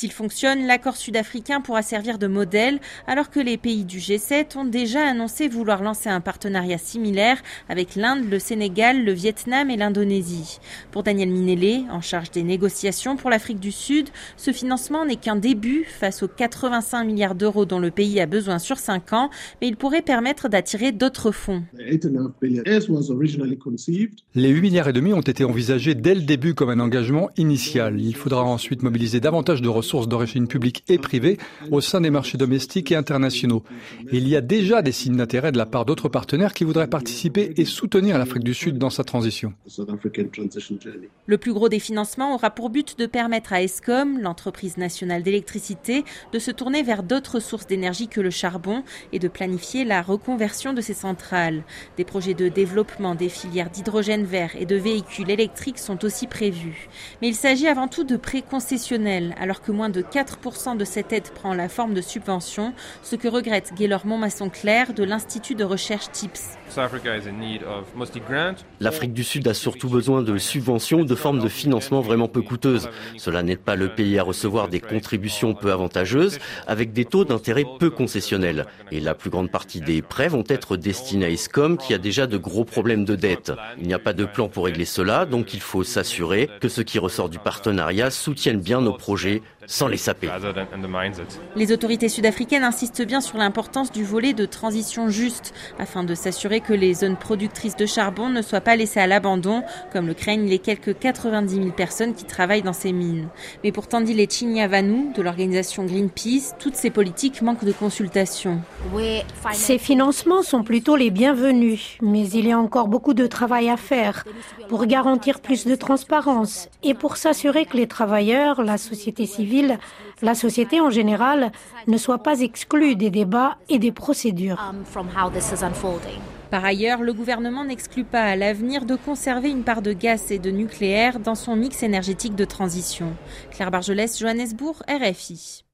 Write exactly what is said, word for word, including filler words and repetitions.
S'il fonctionne, l'accord sud-africain pourra servir de modèle, alors que les pays du G sept ont déjà annoncé vouloir lancer un partenariat similaire avec l'Inde, le Sénégal, le Vietnam et l'Indonésie. Pour Daniel Minelé, en charge des négociations pour l'Afrique du Sud, ce financement n'est qu'un début face aux quatre-vingt-cinq milliards d'euros dont le pays a besoin sur cinq ans, mais il pourrait permettre d'attirer d'autres fonds. Les huit milliards et demi ont été envisagés dès le début comme un engagement initial. Il faudra ensuite mobiliser davantage de ressources d'origine publique et privée au sein des marchés domestiques et internationaux. Et il y a déjà des signes d'intérêt de la part d'autres partenaires qui voudraient participer et soutenir l'Afrique du Sud dans sa transition. Le plus gros des financements aura pour but de permettre à Eskom, l'entreprise nationale d'électricité, de se tourner vers d'autres sources d'énergie que le charbon et de planifier la reconversion de ses centrales. Des projets de développement des filières d'hydrogène vert et de véhicules électriques sont aussi prévus. Mais il s'agit avant tout de prêts concessionnels, alors que moins de quatre pour cent de cette aide prend la forme de subventions, ce que regrette Gaylor Montmasson-Clair de l'Institut de recherche TIPS. L'Afrique du Sud a surtout besoin de subventions de formes de financement vraiment peu coûteuses. Cela n'aide pas le pays à recevoir des contributions peu avantageuses avec des taux d'intérêt peu concessionnels. Et la plus grande partie des prêts vont être destinés à Eskom qui a déjà de gros problèmes de dette. Il n'y a pas de plan pour régler cela, donc il faut s'assurer que ce qui ressort du partenariat soutienne bien nos projets sans les saper. Les autorités sud-africaines insistent bien sur l'importance du volet de transition juste afin de s'assurer que les zones productrices de charbon ne soient pas laissées à l'abandon, comme le craignent les quelques quatre-vingt-dix mille personnes qui travaillent dans ces mines. Mais pour Tandile Chinyavanu, de l'organisation Greenpeace, toutes ces politiques manquent de consultation. Ces financements sont plutôt les bienvenus, mais il y a encore beaucoup de travail à faire pour garantir plus de transparence et pour s'assurer que les travailleurs, la société civile, la société en général, ne soient pas exclus des débats et des procédures. Par ailleurs, le gouvernement n'exclut pas à l'avenir de conserver une part de gaz et de nucléaire dans son mix énergétique de transition. Claire Bargelès, Johannesburg, R F I.